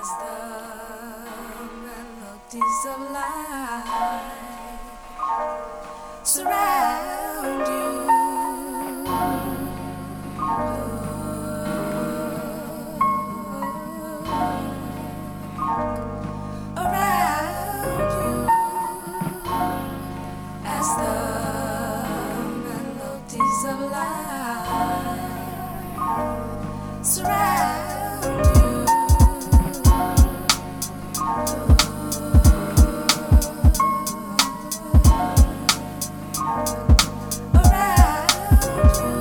the melodies of life surround you, around you, as the melodies of life surround you. Around you.